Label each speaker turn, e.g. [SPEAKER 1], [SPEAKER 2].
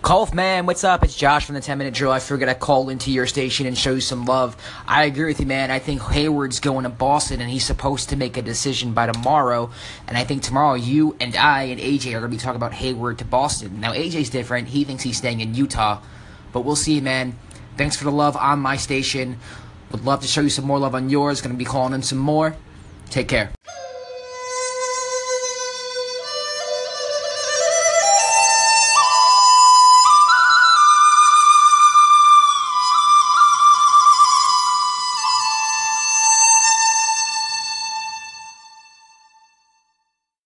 [SPEAKER 1] Man, what's up? It's Josh from the 10 Minute Drill. I figured I'd call into your station and show you some love. I agree with you, man. I think Hayward's going to Boston, and he's supposed to make a decision by tomorrow. And I think tomorrow you and I and AJ are going to be talking about Hayward to Boston. Now, AJ's different. He thinks he's staying in Utah. But we'll see, man. Thanks for the love on my station. Would love to show you some more love on yours. Going to be calling in some more. Take care.